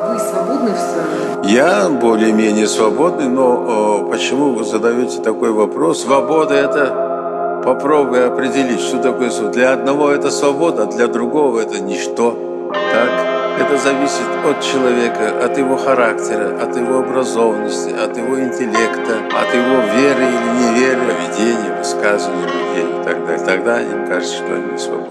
Вы свободны в своем? Я более-менее свободный, но почему вы задаете такой вопрос? Свобода — это попробуй определить, что такое свобода. Для одного это свобода, а для другого это ничто. Так? Это зависит от человека, от его характера, от его образованности, от его интеллекта, от его веры или неверы, поведения, высказывания людей и так далее. Тогда им кажется, что они свободны.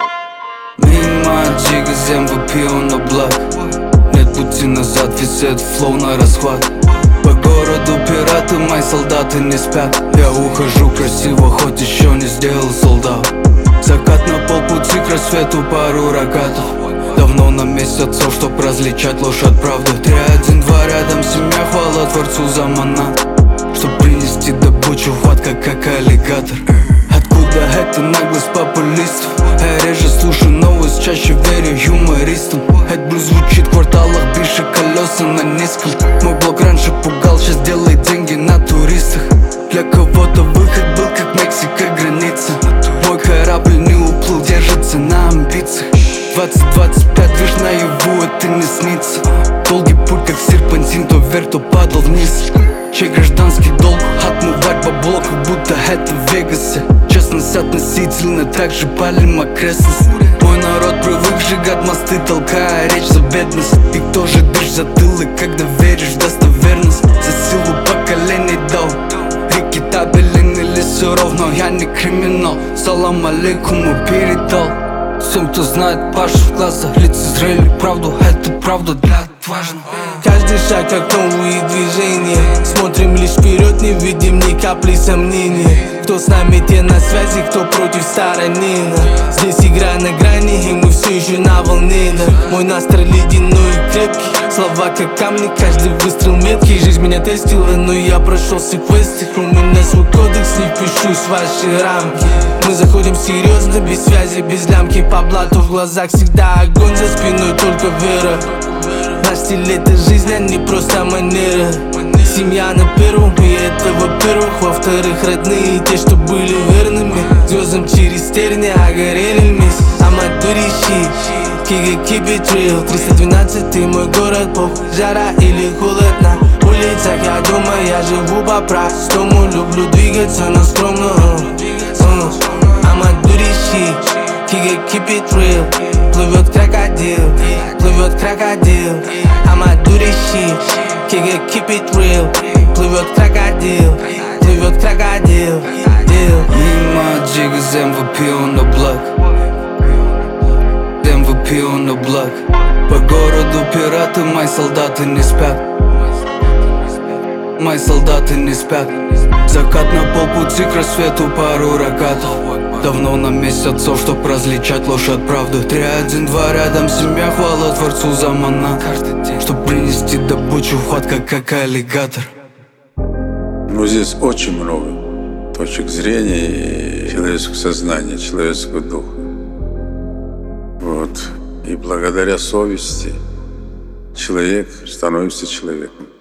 Мальчик из MVP on the block. Нет пути назад, весь этот флоу на расхват. По городу пираты, мои солдаты не спят. Я ухожу красиво, хоть еще не сделал солдат. Закат на полпути к рассвету, пару рогатов. Давно на месте отцов, чтоб различать ложь от правды. 3, 1, 2 рядом, семья, хвала Творцу за манат. Чтоб принести добычу, хватка как аллигатор. Откуда эта наглость популистов? Я реже слушаю новость, чаще верю юмористам. Этот блюз звучит в кварталах, больше колеса на низком. Мой блог раньше пугал, сейчас делает деньги на туристах. Для кого-то выход был как Мексика граница. Мой корабль не уплыл, держится на амбициях. 20-25, видишь, наяву это не снится. Долгий путь, как серпантин, то вверх, то падал вниз. Чей гражданский долг отмывать бабло, как будто это в Вегасе. Честность относительно, так же палим окрестность. Мой народ привык сжигать мосты, толкая речь за бедность. И кто же дышь затылок, когда веришь в достоверность? За силу поколений дал. Реки табелен или суров, но я не криминал. Салам алейкум и передал всем, кто знает Пашу в глазах, лицезрели правду, это правда для отважных. Каждый шаг как новые движения. Смотрим лишь вперед, не видим ни капли сомнения. Кто с нами, те на связи, кто против стороны. Здесь игра на грани, и мы все еще на волне. Мой настрой ледяной и крепкий. Слова как камни, каждый выстрел меткий. Жизнь меня тестила, но я прошел все квесты. У меня свой кодекс, не впишусь в ваши рамки. Мы заходим серьезно, без связи, без лямки. По блату в глазах всегда огонь, за спиной только вера. Наш стиль — это жизнь, а не просто манера. Семья на первом, и это во-первых. Во-вторых, родные, те, что были верными звездам через терни, а горели вместе. Аматурищи, keep it real. 312 мой город, похуй, жара или холод на улицах. Я думаю, я живу по-простому. Люблю двигаться, но скромно. Аматурищи, keep it real. Плывет крокодил, плывет крокодил. Аматурищи, keep it real. Плывет крокодил, плывет крокодил. Мальчик из MVP on the block. MVP on the block. По городу пираты, мои солдаты не спят. Мои солдаты не спят. Закат на полпути к рассвету, пару рогатов. Давно на месте отцов, чтоб различать ложь от правды. 3, 1, 2 рядом, семья, хвала Творцу за манат. Чтоб принести добычу, хватка как аллигатор. Но здесь очень много точек зрения человеческого сознания, человеческого духа. Вот. И благодаря совести человек становится человеком.